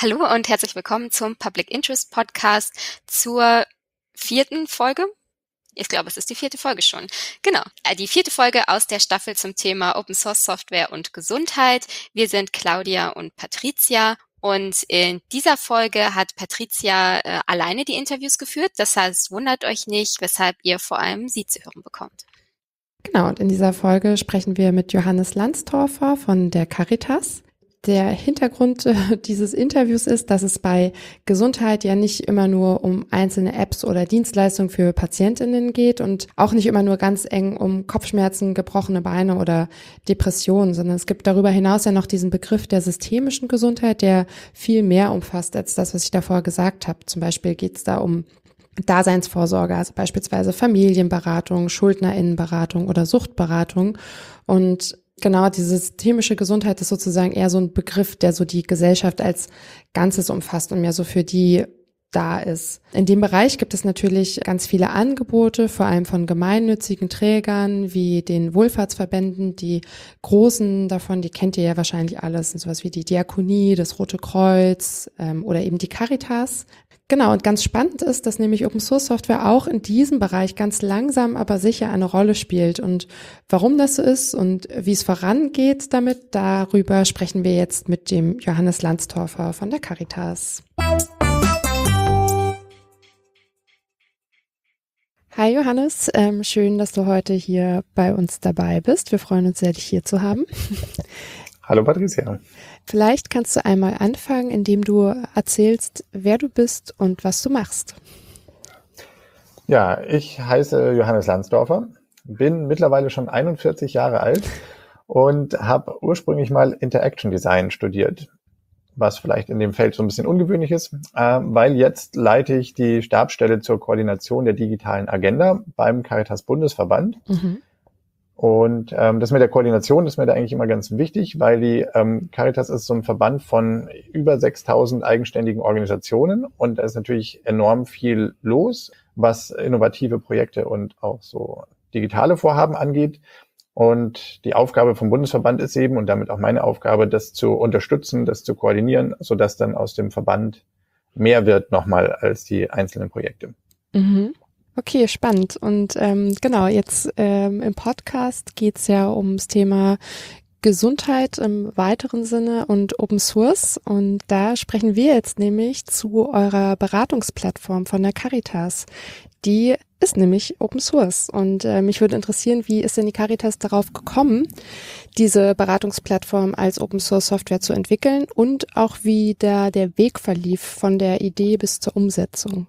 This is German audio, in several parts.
Hallo und herzlich willkommen zum Public Interest Podcast zur 4. Folge. Ich glaube, es ist die 4. Folge schon. Genau, die 4. Folge aus der Staffel zum Thema Open Source Software und Gesundheit. Wir sind Claudia und Patricia. Und in dieser Folge hat Patricia alleine die Interviews geführt. Das heißt, wundert euch nicht, weshalb ihr vor allem sie zu hören bekommt. Genau, und in dieser Folge sprechen wir mit Johannes Landstorfer von der Caritas. Der Hintergrund dieses Interviews ist, dass es bei Gesundheit ja nicht immer nur um einzelne Apps oder Dienstleistungen für PatientInnen geht und auch nicht immer nur ganz eng um Kopfschmerzen, gebrochene Beine oder Depressionen, sondern es gibt darüber hinaus ja noch diesen Begriff der systemischen Gesundheit, der viel mehr umfasst als das, was ich davor gesagt habe. Zum Beispiel geht es da um Daseinsvorsorge, also beispielsweise Familienberatung, Schuldnerinnenberatung oder Suchtberatung. Und genau, diese systemische Gesundheit ist sozusagen eher so ein Begriff, der so die Gesellschaft als Ganzes umfasst und mehr so für die da ist. In dem Bereich gibt es natürlich ganz viele Angebote, vor allem von gemeinnützigen Trägern wie den Wohlfahrtsverbänden. Die großen davon, die kennt ihr ja wahrscheinlich alles, sind sowas wie die Diakonie, das Rote Kreuz oder eben die Caritas. Genau, und ganz spannend ist, dass nämlich Open Source Software auch in diesem Bereich ganz langsam, aber sicher eine Rolle spielt. Und warum das so ist und wie es vorangeht damit, darüber sprechen wir jetzt mit dem Johannes Landstorfer von der Caritas. Hi Johannes, schön, dass du heute hier bei uns dabei bist. Wir freuen uns sehr, dich hier zu haben. Hallo Patricia. Vielleicht kannst du einmal anfangen, indem du erzählst, wer du bist und was du machst. Ja, ich heiße Johannes Landstorfer, bin mittlerweile schon 41 Jahre alt und habe ursprünglich mal Interaction Design studiert, was vielleicht in dem Feld so ein bisschen ungewöhnlich ist, weil jetzt leite ich die Stabsstelle zur Koordination der digitalen Agenda beim Caritas Bundesverband. Und das mit der Koordination ist mir da eigentlich immer ganz wichtig, weil die Caritas ist so ein Verband von über 6.000 eigenständigen Organisationen und da ist natürlich enorm viel los, was innovative Projekte und auch so digitale Vorhaben angeht. Und die Aufgabe vom Bundesverband ist eben, und damit auch meine Aufgabe, das zu unterstützen, das zu koordinieren, sodass dann aus dem Verband mehr wird nochmal als die einzelnen Projekte. Okay, spannend. Und genau, jetzt im Podcast geht's ja ums Thema Gesundheit im weiteren Sinne und Open Source. Und da sprechen wir jetzt nämlich zu eurer Beratungsplattform von der Caritas. Die ist nämlich Open Source. Und mich würde interessieren, wie ist denn die Caritas darauf gekommen, diese Beratungsplattform als Open Source Software zu entwickeln und auch wie da der Weg verlief von der Idee bis zur Umsetzung?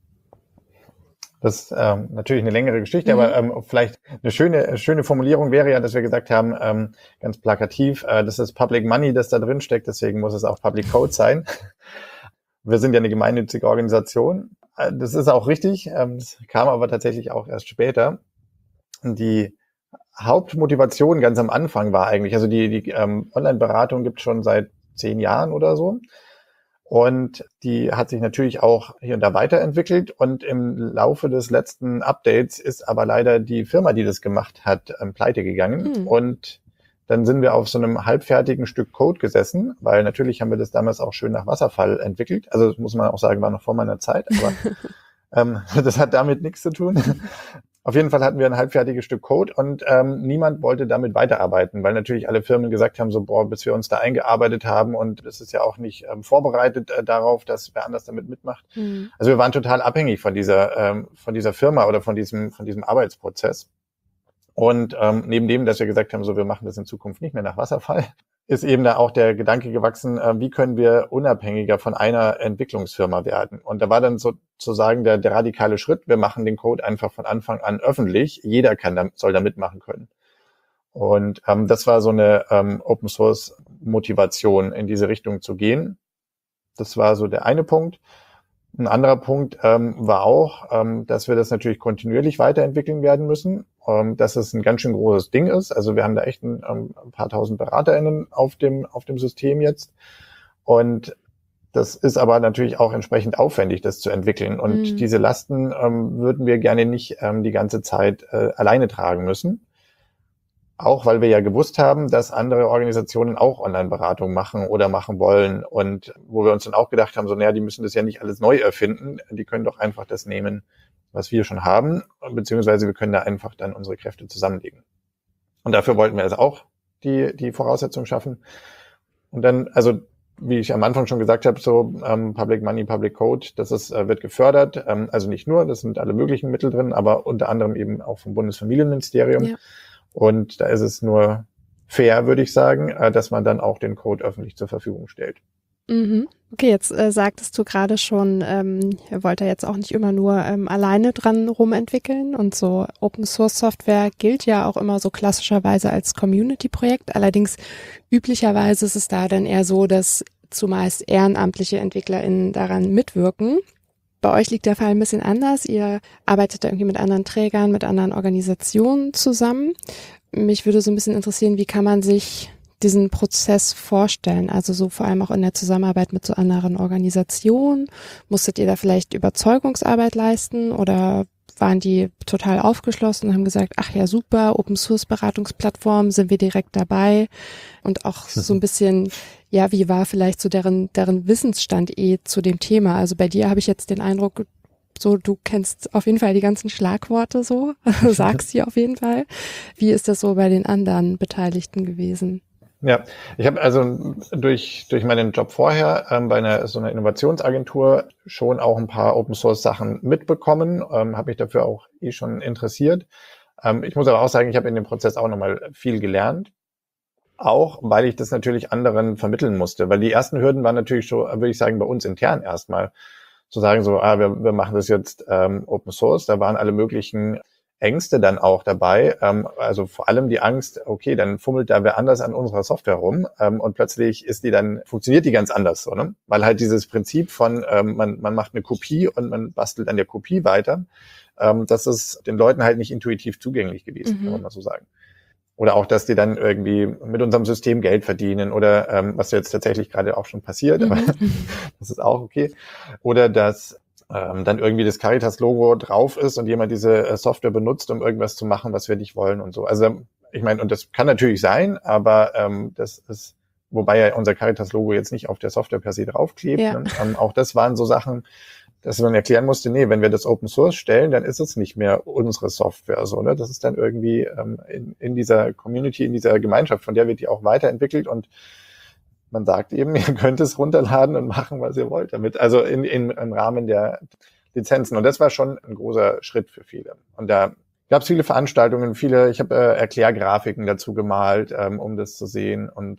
Das ist natürlich eine längere Geschichte, aber vielleicht eine schöne Formulierung wäre ja, dass wir gesagt haben, ganz plakativ, das ist Public Money, das da drin steckt, deswegen muss es auch Public Code sein. Wir sind ja eine gemeinnützige Organisation. Das ist auch richtig, das kam aber tatsächlich auch erst später. Die Hauptmotivation ganz am Anfang war eigentlich, also die Online-Beratung gibt es schon seit 10 Jahren oder so. Und die hat sich natürlich auch hier und da weiterentwickelt. Und im Laufe des letzten Updates ist aber leider die Firma, die das gemacht hat, pleite gegangen. Und dann sind wir auf so einem halbfertigen Stück Code gesessen, weil natürlich haben wir das damals auch schön nach Wasserfall entwickelt. Also das muss man auch sagen, war noch vor meiner Zeit, aber das hat damit nichts zu tun. Auf jeden Fall hatten wir ein halbfertiges Stück Code und niemand wollte damit weiterarbeiten, weil natürlich alle Firmen gesagt haben, so bis wir uns da eingearbeitet haben und es ist ja auch nicht vorbereitet darauf, dass wer anders damit mitmacht. Also wir waren total abhängig von dieser Firma oder von diesem Arbeitsprozess. Und neben dem, dass wir gesagt haben, so wir machen das in Zukunft nicht mehr nach Wasserfall, ist eben da auch der Gedanke gewachsen, wie können wir unabhängiger von einer Entwicklungsfirma werden. Und da war dann sozusagen der radikale Schritt, wir machen den Code einfach von Anfang an öffentlich, jeder soll da mitmachen können. Und das war so eine Open Source Motivation, in diese Richtung zu gehen. Das war so der eine Punkt. Ein anderer Punkt war auch, dass wir das natürlich kontinuierlich weiterentwickeln werden müssen, dass es ein ganz schön großes Ding ist. Also wir haben da echt ein paar tausend BeraterInnen auf dem System jetzt. Und das ist aber natürlich auch entsprechend aufwendig, das zu entwickeln. Und diese Lasten würden wir gerne nicht die ganze Zeit alleine tragen müssen. Auch weil wir ja gewusst haben, dass andere Organisationen auch Online-Beratung machen oder machen wollen und wo wir uns dann auch gedacht haben, so, naja, die müssen das ja nicht alles neu erfinden, die können doch einfach das nehmen, was wir schon haben, beziehungsweise wir können da einfach dann unsere Kräfte zusammenlegen. Und dafür wollten wir also auch die Voraussetzungen schaffen. Und dann, also wie ich am Anfang schon gesagt habe, so Public Money, Public Code, das wird gefördert. Also nicht nur, das sind alle möglichen Mittel drin, aber unter anderem eben auch vom Bundesfamilienministerium. Ja. Und da ist es nur fair, würde ich sagen, dass man dann auch den Code öffentlich zur Verfügung stellt. Mhm. Okay, jetzt sagtest du gerade schon, ihr wollt ja jetzt auch nicht immer nur alleine dran rumentwickeln und so Open Source Software gilt ja auch immer so klassischerweise als Community-Projekt. Allerdings üblicherweise ist es da dann eher so, dass zumeist ehrenamtliche EntwicklerInnen daran mitwirken. Bei euch liegt der Fall ein bisschen anders. Ihr arbeitet da irgendwie mit anderen Trägern, mit anderen Organisationen zusammen. Mich würde so ein bisschen interessieren, wie kann man sich diesen Prozess vorstellen? Also so vor allem auch in der Zusammenarbeit mit so anderen Organisationen. Musstet ihr da vielleicht Überzeugungsarbeit leisten oder waren die total aufgeschlossen und haben gesagt, ach ja, super, Open Source Beratungsplattform, sind wir direkt dabei? Und auch so ein bisschen, ja, wie war vielleicht so deren Wissensstand zu dem Thema? Also bei dir habe ich jetzt den Eindruck, so, du kennst auf jeden Fall die ganzen Schlagworte so, sagst sie auf jeden Fall. Wie ist das so bei den anderen Beteiligten gewesen? Ja, ich habe also durch meinen Job vorher bei so einer Innovationsagentur schon auch ein paar Open-Source-Sachen mitbekommen, habe mich dafür auch schon interessiert. Ich muss aber auch sagen, ich habe in dem Prozess auch nochmal viel gelernt, auch weil ich das natürlich anderen vermitteln musste, weil die ersten Hürden waren natürlich schon, würde ich sagen, bei uns intern erstmal zu sagen, so, wir machen das jetzt Open Source, da waren alle möglichen Ängste dann auch dabei, also vor allem die Angst, okay, dann fummelt da wer anders an unserer Software rum und plötzlich funktioniert die ganz anders, so, ne? Weil halt dieses Prinzip von, man macht eine Kopie und man bastelt an der Kopie weiter, das ist den Leuten halt nicht intuitiv zugänglich gewesen, kann man mal so sagen. Oder auch, dass die dann irgendwie mit unserem System Geld verdienen oder was jetzt tatsächlich gerade auch schon passiert, aber das ist auch okay. Oder dass dann irgendwie das Caritas-Logo drauf ist und jemand diese Software benutzt, um irgendwas zu machen, was wir nicht wollen und so. Also ich meine, und das kann natürlich sein, aber das ist, wobei ja unser Caritas-Logo jetzt nicht auf der Software per se draufklebt. Ja. Ne? Auch das waren so Sachen, dass man erklären musste, nee, wenn wir das Open Source stellen, dann ist es nicht mehr unsere Software, so, ne? Das ist dann irgendwie in dieser Community, in dieser Gemeinschaft, von der wird die auch weiterentwickelt und man sagt eben, ihr könnt es runterladen und machen, was ihr wollt damit. Also im Rahmen der Lizenzen. Und das war schon ein großer Schritt für viele. Und da gab es viele Veranstaltungen, ich habe Erklärgrafiken dazu gemalt, um das zu sehen. Und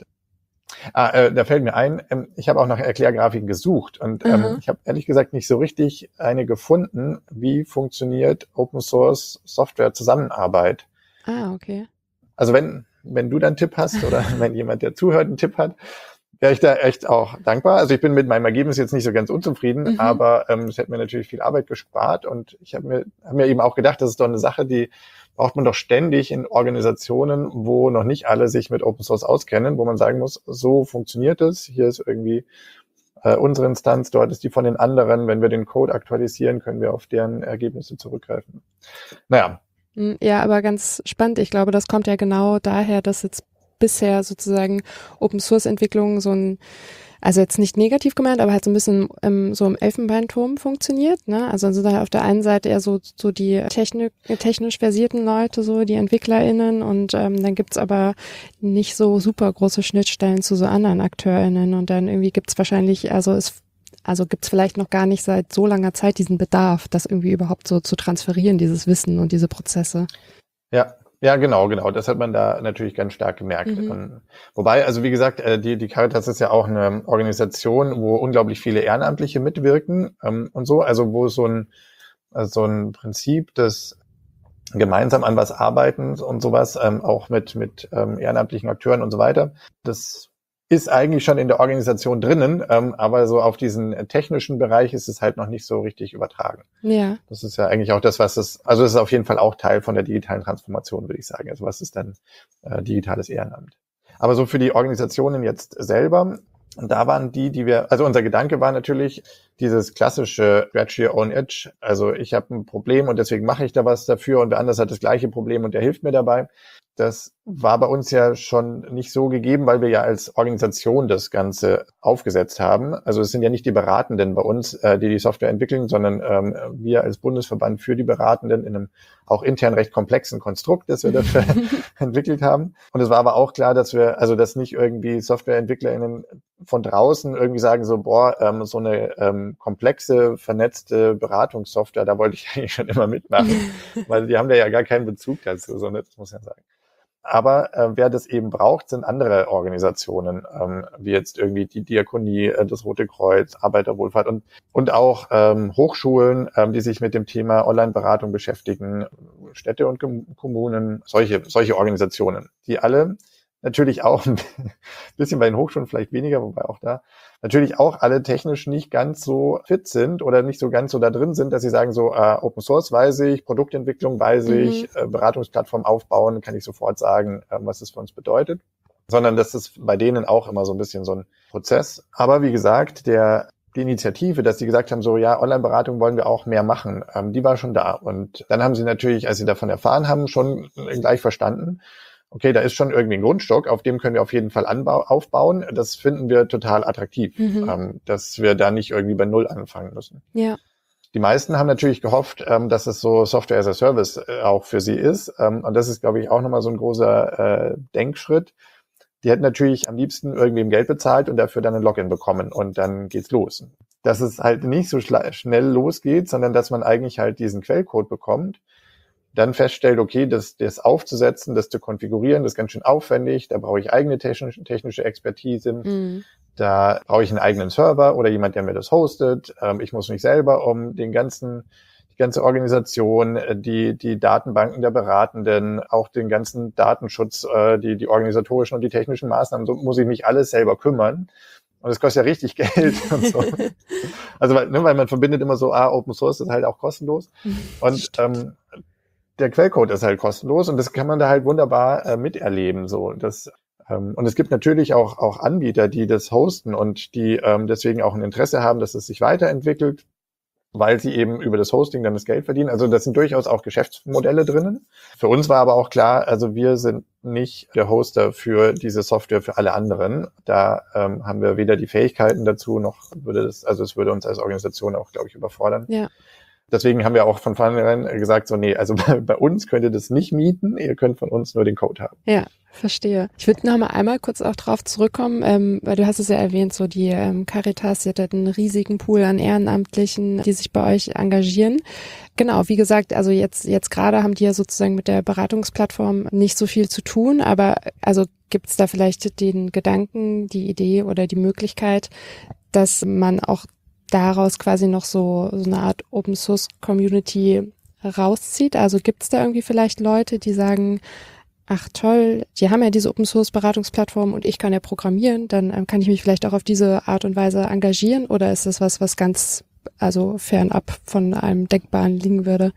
da fällt mir ein, ich habe auch nach Erklärgrafiken gesucht. Und ich habe ehrlich gesagt nicht so richtig eine gefunden, wie funktioniert Open Source Software Zusammenarbeit. Ah, okay. Also wenn du da einen Tipp hast oder wenn jemand, der zuhört, einen Tipp hat, wäre ich da echt auch dankbar. Also ich bin mit meinem Ergebnis jetzt nicht so ganz unzufrieden, aber es hätte mir natürlich viel Arbeit gespart und ich hab mir eben auch gedacht, das ist doch eine Sache, die braucht man doch ständig in Organisationen, wo noch nicht alle sich mit Open Source auskennen, wo man sagen muss, so funktioniert es, hier ist irgendwie unsere Instanz, dort ist die von den anderen, wenn wir den Code aktualisieren, können wir auf deren Ergebnisse zurückgreifen. Naja. Ja, aber ganz spannend. Ich glaube, das kommt ja genau daher, dass jetzt bisher sozusagen Open-Source-Entwicklung also jetzt nicht negativ gemeint, aber halt so ein bisschen so im Elfenbeinturm funktioniert, ne? Also sind da auf der einen Seite eher so die technisch versierten Leute, so die EntwicklerInnen und dann gibt's aber nicht so super große Schnittstellen zu so anderen AkteurInnen und dann irgendwie gibt's wahrscheinlich, gibt's vielleicht noch gar nicht seit so langer Zeit diesen Bedarf, das irgendwie überhaupt so zu transferieren, dieses Wissen und diese Prozesse. Ja, genau. Das hat man da natürlich ganz stark gemerkt. Wobei, also wie gesagt, die Caritas ist ja auch eine Organisation, wo unglaublich viele Ehrenamtliche mitwirken und so. Also wo so ein Prinzip des gemeinsam an was arbeiten und sowas, auch mit ehrenamtlichen Akteuren und so weiter, das ist eigentlich schon in der Organisation drinnen, aber so auf diesen technischen Bereich ist es halt noch nicht so richtig übertragen. Ja. Das ist ja eigentlich auch das, es ist auf jeden Fall auch Teil von der digitalen Transformation, würde ich sagen. Also was ist dann digitales Ehrenamt? Aber so für die Organisationen jetzt selber, da waren also unser Gedanke war natürlich, dieses klassische Scratch Your Own Itch, also ich habe ein Problem und deswegen mache ich da was dafür und wer anders hat das gleiche Problem und der hilft mir dabei. Das war bei uns ja schon nicht so gegeben, weil wir ja als Organisation das Ganze aufgesetzt haben. Also es sind ja nicht die Beratenden bei uns, die die Software entwickeln, sondern wir als Bundesverband für die Beratenden in einem auch intern recht komplexen Konstrukt, das wir dafür entwickelt haben. Und es war aber auch klar, dass dass nicht irgendwie SoftwareentwicklerInnen von draußen irgendwie sagen so, so eine komplexe, vernetzte Beratungssoftware, da wollte ich eigentlich schon immer mitmachen, weil die haben da ja gar keinen Bezug dazu, so, das muss ich ja sagen. Aber wer das eben braucht, sind andere Organisationen, wie jetzt irgendwie die Diakonie, das Rote Kreuz, Arbeiterwohlfahrt und auch Hochschulen, die sich mit dem Thema Online-Beratung beschäftigen, Städte und Kommunen, solche Organisationen, die alle natürlich auch ein bisschen bei den Hochschulen vielleicht weniger, wobei auch da natürlich auch alle technisch nicht ganz so fit sind oder nicht so ganz so da drin sind, dass sie sagen so, Open Source weiß ich, Produktentwicklung weiß ich, Beratungsplattform aufbauen, kann ich sofort sagen, was es für uns bedeutet. Sondern das ist bei denen auch immer so ein bisschen so ein Prozess. Aber wie gesagt, die Initiative, dass die gesagt haben, so ja, Online-Beratung wollen wir auch mehr machen, die war schon da. Und dann haben sie natürlich, als sie davon erfahren haben, schon gleich verstanden, okay, da ist schon irgendwie ein Grundstock, auf dem können wir auf jeden Fall aufbauen. Das finden wir total attraktiv, dass wir da nicht irgendwie bei Null anfangen müssen. Ja. Die meisten haben natürlich gehofft, dass es so Software as a Service auch für sie ist. Und das ist, glaube ich, auch nochmal so ein großer Denkschritt. Die hätten natürlich am liebsten irgendwem Geld bezahlt und dafür dann ein Login bekommen und dann geht's los. Dass es halt nicht so schnell losgeht, sondern dass man eigentlich halt diesen Quellcode bekommt, dann feststellt, okay, das aufzusetzen, das zu konfigurieren, das ist ganz schön aufwendig, da brauche ich eigene technische Expertise, da brauche ich einen eigenen Server oder jemand, der mir das hostet, ich muss mich selber um die ganze Organisation, die Datenbanken der Beratenden, auch den ganzen Datenschutz, die organisatorischen und die technischen Maßnahmen, so muss ich mich alles selber kümmern. Und das kostet ja richtig Geld und so. Also weil man verbindet immer so, Open Source ist halt auch kostenlos. Und der Quellcode ist halt kostenlos und das kann man da halt wunderbar miterleben. So, und es gibt natürlich auch Anbieter, die das hosten und die deswegen auch ein Interesse haben, dass es sich weiterentwickelt, weil sie eben über das Hosting dann das Geld verdienen. Also das sind durchaus auch Geschäftsmodelle drinnen. Für uns war aber auch klar, also wir sind nicht der Hoster für diese Software für alle anderen. Da haben wir weder die Fähigkeiten dazu, noch es würde uns als Organisation auch, glaube ich, überfordern. Ja. Deswegen haben wir auch von vornherein gesagt, so nee, also bei uns könnt ihr das nicht mieten, ihr könnt von uns nur den Code haben. Ja, verstehe. Ich würde noch mal einmal kurz auch drauf zurückkommen, weil du hast es ja erwähnt, so die Caritas, die hat einen riesigen Pool an Ehrenamtlichen, die sich bei euch engagieren. Genau, wie gesagt, also jetzt gerade haben die ja sozusagen mit der Beratungsplattform nicht so viel zu tun, aber also gibt es da vielleicht den Gedanken, die Idee oder die Möglichkeit, dass man auch daraus quasi noch so eine Art Open Source Community rauszieht? Also gibt es da irgendwie vielleicht Leute, die sagen, ach toll, die haben ja diese Open Source Beratungsplattform und ich kann ja programmieren, dann kann ich mich vielleicht auch auf diese Art und Weise engagieren, oder ist das was ganz, also fernab von einem Denkbaren liegen würde?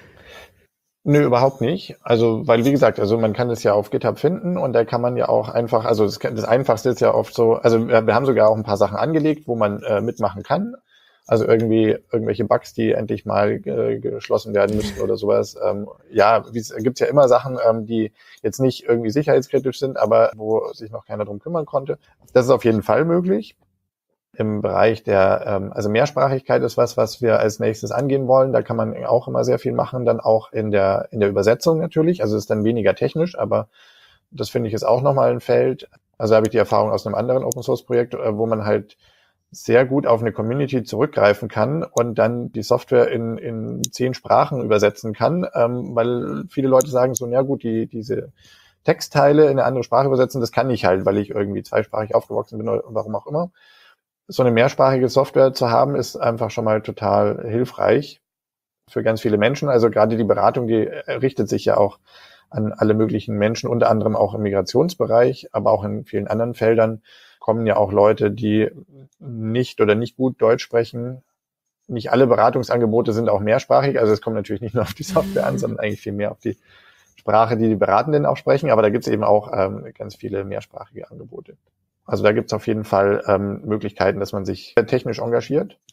Nö, überhaupt nicht. Also, weil wie gesagt, also man kann das ja auf GitHub finden und da kann man ja auch einfach, also das Einfachste ist ja oft so, also wir haben sogar auch ein paar Sachen angelegt, wo man mitmachen kann. Also irgendwelche Bugs, die endlich mal geschlossen werden müssen oder sowas. Gibt's ja immer Sachen, die jetzt nicht irgendwie sicherheitskritisch sind, aber wo sich noch keiner drum kümmern konnte. Das ist auf jeden Fall möglich. Im Bereich der, also Mehrsprachigkeit ist was wir als nächstes angehen wollen. Da kann man auch immer sehr viel machen, dann auch in der Übersetzung natürlich. Also ist dann weniger technisch, aber das finde ich ist auch nochmal ein Feld. Also habe ich die Erfahrung aus einem anderen Open-Source-Projekt, wo man halt sehr gut auf eine Community zurückgreifen kann und dann die Software in 10 Sprachen übersetzen kann, weil viele Leute sagen so, ja gut, diese Textteile in eine andere Sprache übersetzen, das kann ich halt, weil ich irgendwie zweisprachig aufgewachsen bin oder warum auch immer. So eine mehrsprachige Software zu haben, ist einfach schon mal total hilfreich für ganz viele Menschen. Also gerade die Beratung, die richtet sich ja auch an alle möglichen Menschen, unter anderem auch im Migrationsbereich, aber auch in vielen anderen Feldern kommen ja auch Leute, die nicht gut Deutsch sprechen. Nicht alle Beratungsangebote sind auch mehrsprachig. Also es kommt natürlich nicht nur auf die Software an, sondern eigentlich viel mehr auf die Sprache, die Beratenden auch sprechen. Aber da gibt es eben auch ganz viele mehrsprachige Angebote. Also da gibt es auf jeden Fall Möglichkeiten, dass man sich technisch engagiert.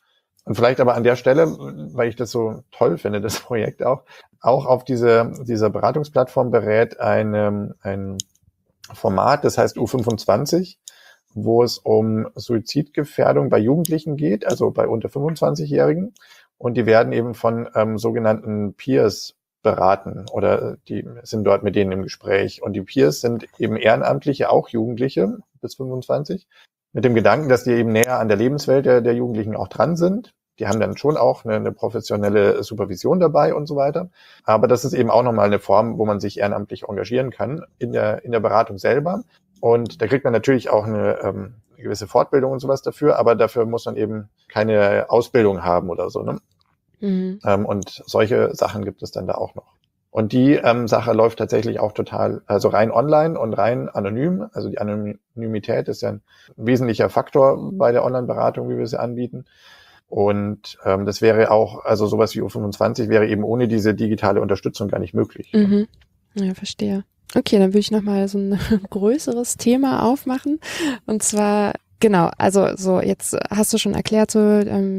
Und vielleicht aber an der Stelle, weil ich das so toll finde, das Projekt auch auf dieser Beratungsplattform berät ein Format, das heißt U25, wo es um Suizidgefährdung bei Jugendlichen geht, also bei unter 25-Jährigen. Und die werden eben von sogenannten Peers beraten oder die sind dort mit denen im Gespräch. Und die Peers sind eben Ehrenamtliche, auch Jugendliche bis 25, mit dem Gedanken, dass die eben näher an der Lebenswelt der Jugendlichen auch dran sind. Die haben dann schon auch eine professionelle Supervision dabei und so weiter. Aber das ist eben auch nochmal eine Form, wo man sich ehrenamtlich engagieren kann in der Beratung selber. Und da kriegt man natürlich auch eine gewisse Fortbildung und sowas dafür, aber dafür muss man eben keine Ausbildung haben oder so, ne? Mhm. Und solche Sachen gibt es dann da auch noch. Und die Sache läuft tatsächlich auch total, also rein online und rein anonym. Also die Anonymität ist ja ein wesentlicher Faktor bei der Online-Beratung, wie wir sie anbieten. Und das wäre auch, also sowas wie U25 wäre eben ohne diese digitale Unterstützung gar nicht möglich. Mhm. Ja, verstehe. Okay, dann würde ich nochmal so ein größeres Thema aufmachen. Und zwar, genau, also so jetzt hast du schon erklärt, so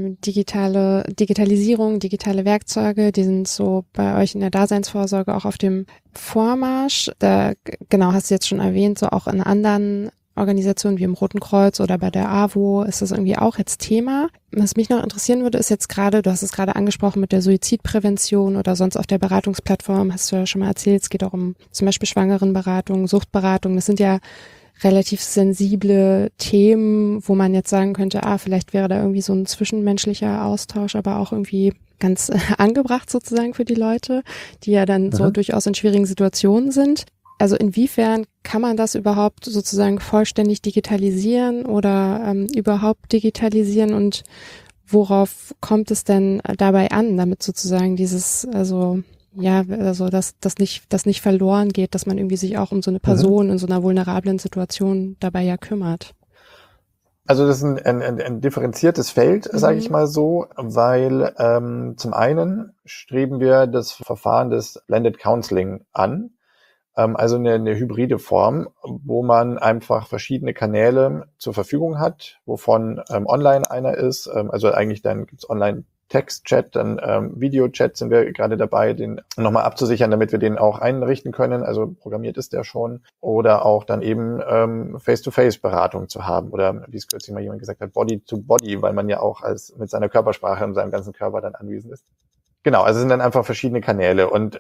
Digitalisierung, digitale Werkzeuge, die sind so bei euch in der Daseinsvorsorge auch auf dem Vormarsch. Da, genau, hast du jetzt schon erwähnt, so auch in anderen Organisationen wie im Roten Kreuz oder bei der AWO ist das irgendwie auch jetzt Thema. Was mich noch interessieren würde, ist jetzt gerade, du hast es gerade angesprochen mit der Suizidprävention oder sonst auf der Beratungsplattform, hast du ja schon mal erzählt, es geht auch um zum Beispiel Schwangerenberatung, Suchtberatung. Das sind ja relativ sensible Themen, wo man jetzt sagen könnte, vielleicht wäre da irgendwie so ein zwischenmenschlicher Austausch, aber auch irgendwie ganz angebracht sozusagen für die Leute, die ja dann so durchaus in schwierigen Situationen sind. Also inwiefern kann man das überhaupt sozusagen vollständig digitalisieren oder überhaupt digitalisieren und worauf kommt es denn dabei an, damit sozusagen dieses, also dass nicht verloren geht, dass man irgendwie sich auch um so eine Person in so einer vulnerablen Situation dabei ja kümmert? Also das ist ein differenziertes Feld, sage ich mal so, weil zum einen streben wir das Verfahren des Blended Counseling an. Also eine hybride Form, wo man einfach verschiedene Kanäle zur Verfügung hat, wovon online einer ist. Also eigentlich dann gibt's online Text-Chat, dann Video-Chat sind wir gerade dabei, den nochmal abzusichern, damit wir den auch einrichten können. Also programmiert ist der schon. Oder auch dann eben Face-to-Face-Beratung zu haben. Oder wie es kürzlich mal jemand gesagt hat, Body-to-Body, weil man ja auch mit seiner Körpersprache und seinem ganzen Körper dann anwesend ist. Genau, also es sind dann einfach verschiedene Kanäle und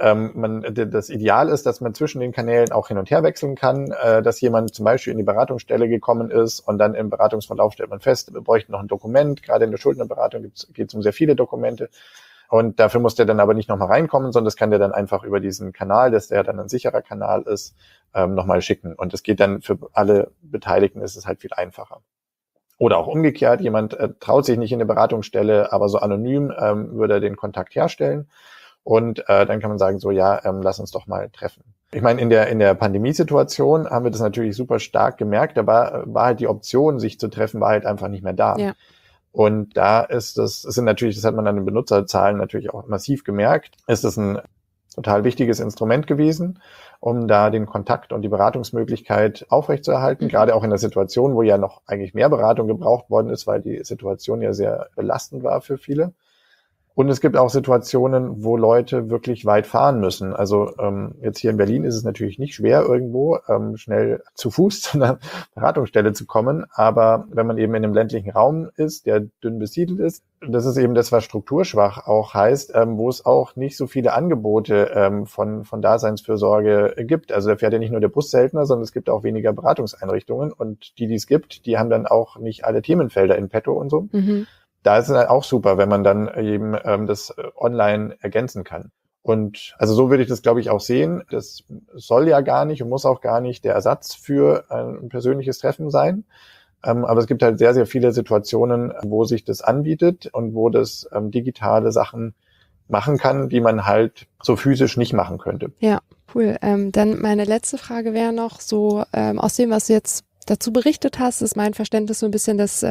das Ideal ist, dass man zwischen den Kanälen auch hin und her wechseln kann, dass jemand zum Beispiel in die Beratungsstelle gekommen ist und dann im Beratungsverlauf stellt man fest, wir bräuchten noch ein Dokument, gerade in der Schuldnerberatung geht es um sehr viele Dokumente und dafür muss der dann aber nicht nochmal reinkommen, sondern das kann der dann einfach über diesen Kanal, dass der dann ein sicherer Kanal ist, nochmal schicken und es geht dann für alle Beteiligten, ist es halt viel einfacher. Oder auch umgekehrt, jemand traut sich nicht in eine Beratungsstelle, aber so anonym würde er den Kontakt herstellen. Und dann kann man sagen, so lass uns doch mal treffen. Ich meine, in der Pandemiesituation haben wir das natürlich super stark gemerkt. Da war halt die Option, sich zu treffen, war halt einfach nicht mehr da. Ja. Und da das hat man an den Benutzerzahlen natürlich auch massiv gemerkt, ist das ein total wichtiges Instrument gewesen, um da den Kontakt und die Beratungsmöglichkeit aufrechtzuerhalten, gerade auch in der Situation, wo ja noch eigentlich mehr Beratung gebraucht worden ist, weil die Situation ja sehr belastend war für viele. Und es gibt auch Situationen, wo Leute wirklich weit fahren müssen. Also jetzt hier in Berlin ist es natürlich nicht schwer, irgendwo schnell zu Fuß zu einer Beratungsstelle zu kommen. Aber wenn man eben in einem ländlichen Raum ist, der dünn besiedelt ist, das ist eben das, was strukturschwach auch heißt, wo es auch nicht so viele Angebote von Daseinsfürsorge gibt. Also da fährt ja nicht nur der Bus seltener, sondern es gibt auch weniger Beratungseinrichtungen. Und die es gibt, die haben dann auch nicht alle Themenfelder in petto und so. Mhm. Da ist es halt auch super, wenn man dann eben das online ergänzen kann. Und also so würde ich das, glaube ich, auch sehen. Das soll ja gar nicht und muss auch gar nicht der Ersatz für ein persönliches Treffen sein. Aber es gibt halt sehr, sehr viele Situationen, wo sich das anbietet und wo das digitale Sachen machen kann, die man halt so physisch nicht machen könnte. Ja, cool. Dann meine letzte Frage wäre noch so, aus dem, was du jetzt dazu berichtet hast, ist mein Verständnis so ein bisschen, dass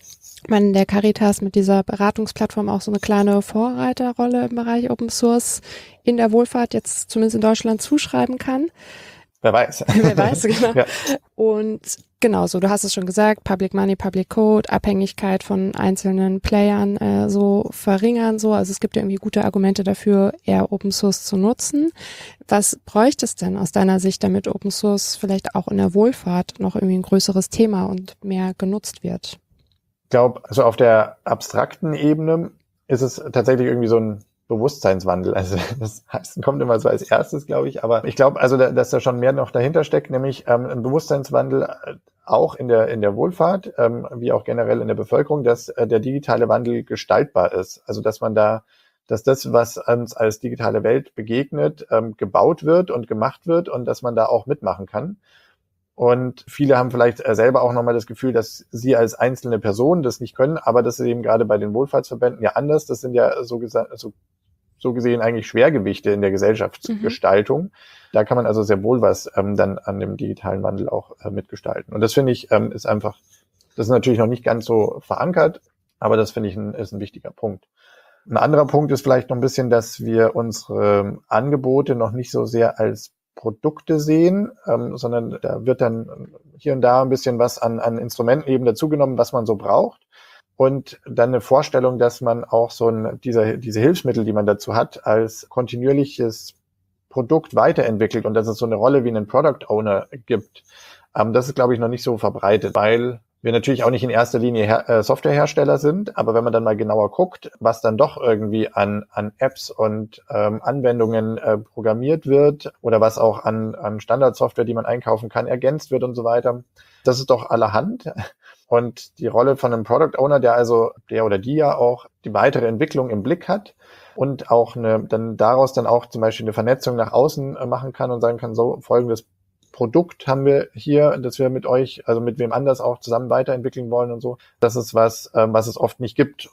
man der Caritas mit dieser Beratungsplattform auch so eine kleine Vorreiterrolle im Bereich Open Source in der Wohlfahrt jetzt zumindest in Deutschland zuschreiben kann. Wer weiß. Wer weiß, genau. Ja. Und Genau, so du hast es schon gesagt, Public Money, Public Code, Abhängigkeit von einzelnen Playern so verringern, so. Also es gibt ja irgendwie gute Argumente dafür, eher Open Source zu nutzen. Was bräuchte es denn aus deiner Sicht, damit Open Source vielleicht auch in der Wohlfahrt noch irgendwie ein größeres Thema und mehr genutzt wird? Ich glaube, also auf der abstrakten Ebene ist es tatsächlich irgendwie so ein Bewusstseinswandel. Also das heißt, kommt immer so als erstes, glaube ich. Aber ich glaube, also dass da schon mehr noch dahinter steckt, nämlich ein Bewusstseinswandel auch in der Wohlfahrt, wie auch generell in der Bevölkerung, dass der digitale Wandel gestaltbar ist. Also dass das, was uns als digitale Welt begegnet, gebaut wird und gemacht wird und dass man da auch mitmachen kann. Und viele haben vielleicht selber auch nochmal das Gefühl, dass sie als einzelne Person das nicht können, aber das ist eben gerade bei den Wohlfahrtsverbänden ja anders. Das sind ja so gesehen eigentlich Schwergewichte in der Gesellschaftsgestaltung. Da kann man also sehr wohl was dann an dem digitalen Wandel auch mitgestalten. Und das finde ich ist einfach, das ist natürlich noch nicht ganz so verankert, aber das finde ich ist ein wichtiger Punkt. Ein anderer Punkt ist vielleicht noch ein bisschen, dass wir unsere Angebote noch nicht so sehr als Produkte sehen, sondern da wird dann hier und da ein bisschen was an Instrumenten eben dazugenommen, was man so braucht. Und dann eine Vorstellung, dass man auch diese Hilfsmittel, die man dazu hat, als kontinuierliches Produkt weiterentwickelt und dass es so eine Rolle wie einen Product Owner gibt. Das ist, glaube ich, noch nicht so verbreitet, weil wir natürlich auch nicht in erster Linie Softwarehersteller sind, aber wenn man dann mal genauer guckt, was dann doch irgendwie an Apps und Anwendungen programmiert wird oder was auch an Standardsoftware, die man einkaufen kann, ergänzt wird und so weiter, das ist doch allerhand. Und die Rolle von einem Product Owner, der oder die ja auch die weitere Entwicklung im Blick hat und auch dann daraus dann auch zum Beispiel eine Vernetzung nach außen machen kann und sagen kann, so folgendes Produkt haben wir hier, das wir mit euch, also mit wem anders auch zusammen weiterentwickeln wollen und so. Das ist was es oft nicht gibt.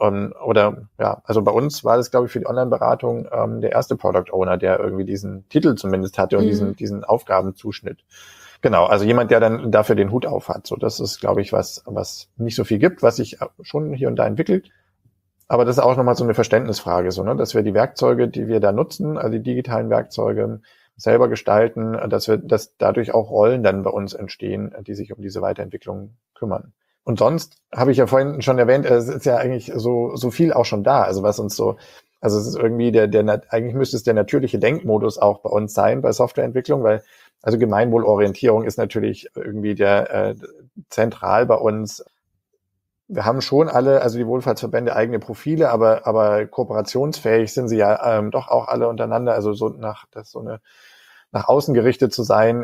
Also bei uns war das, glaube ich, für die Online-Beratung der erste Product Owner, der irgendwie diesen Titel zumindest hatte und diesen Aufgabenzuschnitt. Genau, also jemand, der dann dafür den Hut auf hat. So, das ist, glaube ich, was nicht so viel gibt, was sich schon hier und da entwickelt. Aber das ist auch nochmal so eine Verständnisfrage, so, ne, dass wir die Werkzeuge, die wir da nutzen, also die digitalen Werkzeuge, selber gestalten, dass dadurch auch Rollen dann bei uns entstehen, die sich um diese Weiterentwicklung kümmern. Und sonst habe ich ja vorhin schon erwähnt, es ist ja eigentlich so viel auch schon da, also was uns so, also es ist irgendwie eigentlich müsste es der natürliche Denkmodus auch bei uns sein bei Softwareentwicklung, weil also Gemeinwohlorientierung ist natürlich irgendwie der zentral bei uns. Wir haben schon alle, also die Wohlfahrtsverbände, eigene Profile, aber kooperationsfähig sind sie ja doch auch alle untereinander. Also so nach außen gerichtet zu sein,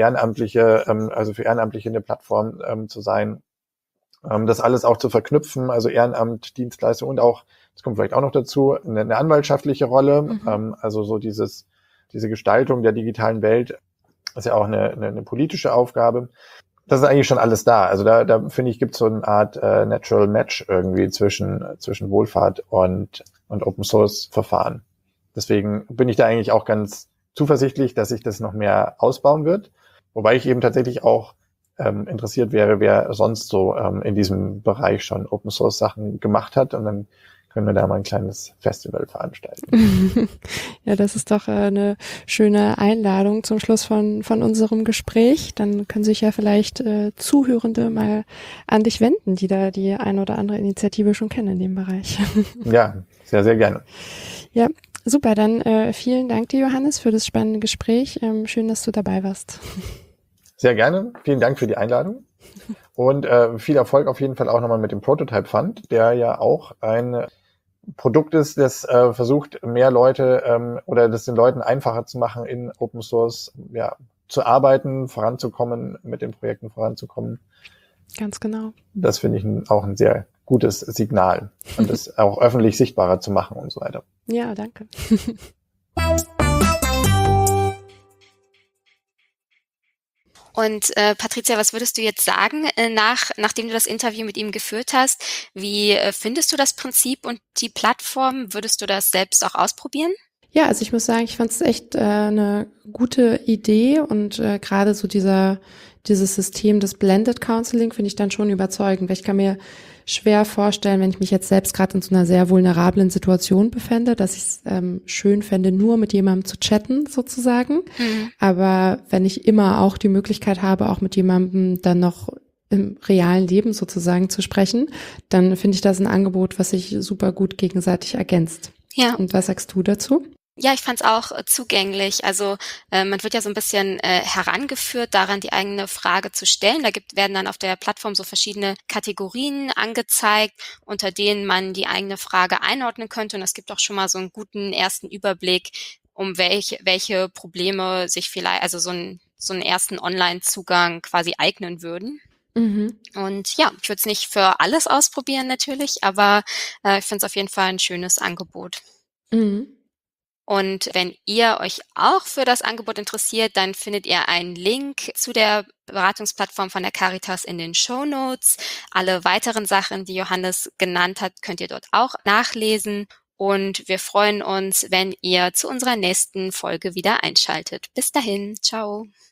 also für Ehrenamtliche eine Plattform zu sein, das alles auch zu verknüpfen, also Ehrenamt, Dienstleistung und auch, das kommt vielleicht auch noch dazu, eine anwaltschaftliche Rolle, also so diese Gestaltung der digitalen Welt ist ja auch eine politische Aufgabe. Das ist eigentlich schon alles da. Also da finde ich, gibt es so eine Art Natural Match irgendwie zwischen Wohlfahrt und Open Source Verfahren. Deswegen bin ich da eigentlich auch ganz zuversichtlich, dass sich das noch mehr ausbauen wird. Wobei ich eben tatsächlich auch interessiert wäre, wer sonst so in diesem Bereich schon Open Source Sachen gemacht hat. Und dann können wir da mal ein kleines Festival veranstalten. Ja, das ist doch eine schöne Einladung zum Schluss von unserem Gespräch. Dann können sich ja vielleicht Zuhörende mal an dich wenden, die da die ein oder andere Initiative schon kennen in dem Bereich. Ja, sehr, sehr gerne. Ja, super. Dann vielen Dank dir, Johannes, für das spannende Gespräch. Schön, dass du dabei warst. Sehr gerne. Vielen Dank für die Einladung. Und viel Erfolg auf jeden Fall auch nochmal mit dem Prototype Fund, der ja auch ein Produkt ist, das versucht, mehr Leute oder das den Leuten einfacher zu machen, in Open Source zu arbeiten, voranzukommen, mit den Projekten voranzukommen. Ganz genau. Das finde ich auch ein sehr gutes Signal und das auch öffentlich sichtbarer zu machen und so weiter. Ja, danke. Und Patricia, was würdest du jetzt sagen, nachdem du das Interview mit ihm geführt hast? Wie findest du das Prinzip und die Plattform? Würdest du das selbst auch ausprobieren? Ja, also ich muss sagen, ich fand es echt eine gute Idee und gerade so dieses System des Blended Counseling finde ich dann schon überzeugend, weil ich kann mir schwer vorstellen, wenn ich mich jetzt selbst gerade in so einer sehr vulnerablen Situation befände, dass ich es schön fände, nur mit jemandem zu chatten sozusagen. Aber wenn ich immer auch die Möglichkeit habe, auch mit jemandem dann noch im realen Leben sozusagen zu sprechen, dann finde ich das ein Angebot, was sich super gut gegenseitig ergänzt. Ja. Und was sagst du dazu? Ja, ich fand es auch zugänglich. Also man wird ja so ein bisschen herangeführt, daran die eigene Frage zu stellen. Werden dann auf der Plattform so verschiedene Kategorien angezeigt, unter denen man die eigene Frage einordnen könnte. Und es gibt auch schon mal so einen guten ersten Überblick, um welche Probleme sich vielleicht, also so einen ersten Online-Zugang quasi eignen würden. Mhm. Und ja, ich würde es nicht für alles ausprobieren natürlich, aber ich finde es auf jeden Fall ein schönes Angebot. Mhm. Und wenn ihr euch auch für das Angebot interessiert, dann findet ihr einen Link zu der Beratungsplattform von der Caritas in den Shownotes. Alle weiteren Sachen, die Johannes genannt hat, könnt ihr dort auch nachlesen. Und wir freuen uns, wenn ihr zu unserer nächsten Folge wieder einschaltet. Bis dahin, ciao.